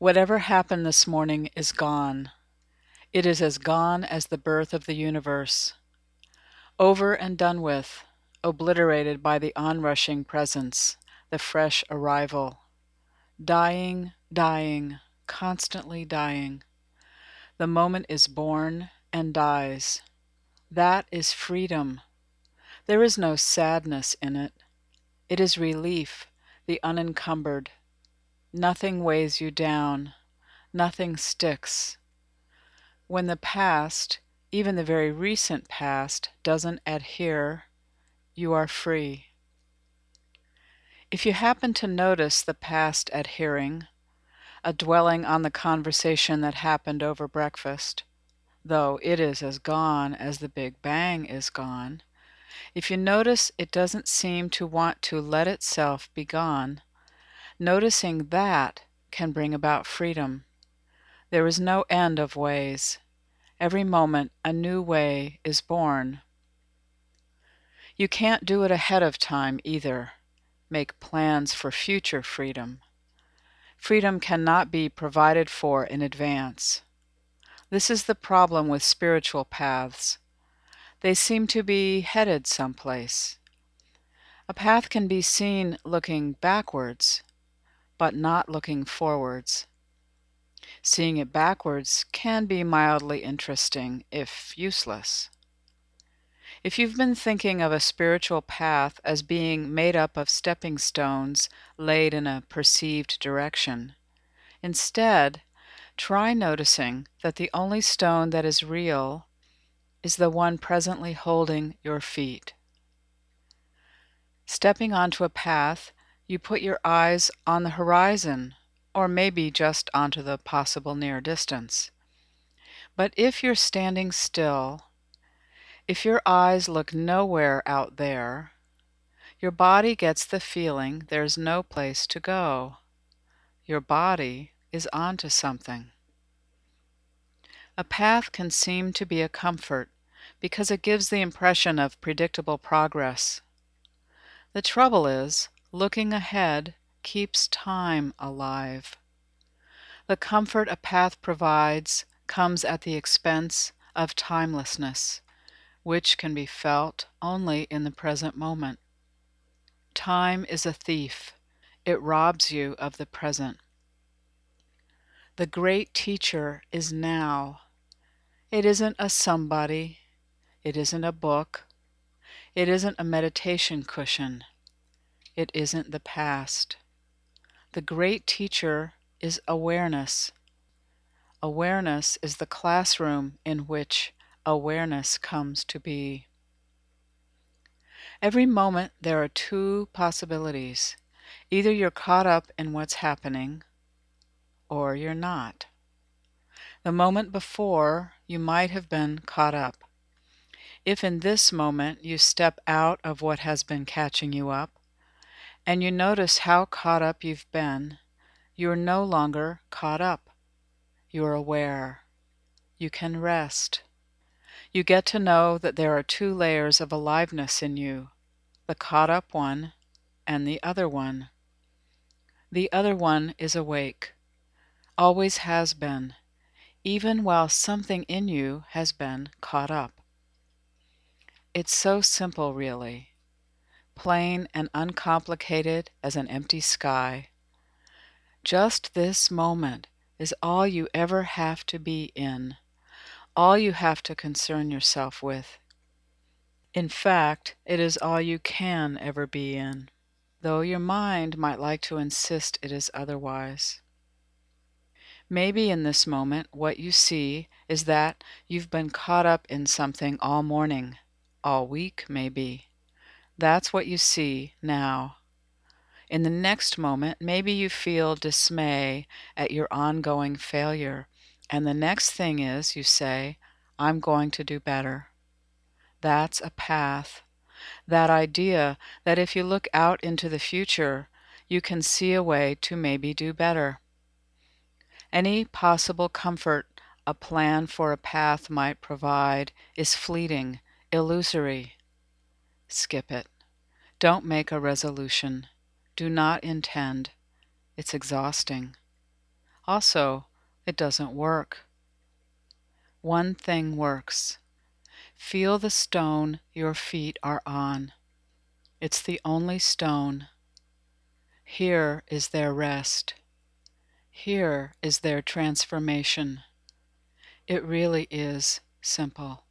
Whatever happened this morning is gone. It is as gone as the birth of the universe. Over and done with, obliterated by the onrushing presence, the fresh arrival. Dying, dying, constantly dying. The moment is born and dies. That is freedom. There is no sadness in it. It is relief, the unencumbered. Nothing weighs you down. Nothing sticks. When the past, even the very recent past, doesn't adhere, you are free. If you happen to notice the past adhering, a dwelling on the conversation that happened over breakfast, though it is as gone as the Big Bang is gone, if you notice it doesn't seem to want to let itself be gone, noticing that can bring about freedom. There is no end of ways. Every moment a new way is born. You can't do it ahead of time either. Make plans for future freedom. Freedom cannot be provided for in advance. This is the problem with spiritual paths. They seem to be headed someplace. A path can be seen looking backwards, but not looking forwards. Seeing it backwards can be mildly interesting, if useless. If you've been thinking of a spiritual path as being made up of stepping stones laid in a perceived direction, instead, try noticing that the only stone that is real is the one presently holding your feet. Stepping onto a path, you put your eyes on the horizon, or maybe just onto the possible near distance. But if you're standing still, if your eyes look nowhere out there, your body gets the feeling there's no place to go. Your body is onto something. A path can seem to be a comfort because it gives the impression of predictable progress. The trouble is, looking ahead keeps time alive. The comfort a path provides comes at the expense of timelessness, which can be felt only in the present moment. Time is a thief. It robs you of the present. The great teacher is now. It isn't a somebody. It isn't a book. It isn't a meditation cushion. It isn't the past. The great teacher is awareness. Awareness is the classroom in which awareness comes to be. Every moment there are two possibilities. Either you're caught up in what's happening, or you're not. The moment before, you might have been caught up. If in this moment you step out of what has been catching you up, and you notice how caught up you've been, you're no longer caught up. You're aware. You can rest. You get to know that there are two layers of aliveness in you, the caught up one and the other one. The other one is awake, always has been, even while something in you has been caught up. It's so simple, really. Plain and uncomplicated as an empty sky. Just this moment is all you ever have to be in, all you have to concern yourself with. In fact, it is all you can ever be in, though your mind might like to insist it is otherwise. Maybe in this moment what you see is that you've been caught up in something all morning, all week maybe. That's what you see now. In the next moment, maybe you feel dismay at your ongoing failure, and the next thing is you say, I'm going to do better. That's a path. That idea that if you look out into the future, you can see a way to maybe do better. Any possible comfort a plan for a path might provide is fleeting, illusory. Skip it. Don't make a resolution. Do not intend. It's exhausting. Also, it doesn't work. One thing works. Feel the stone your feet are on. It's the only stone. Here is their rest. Here is their transformation. It really is simple.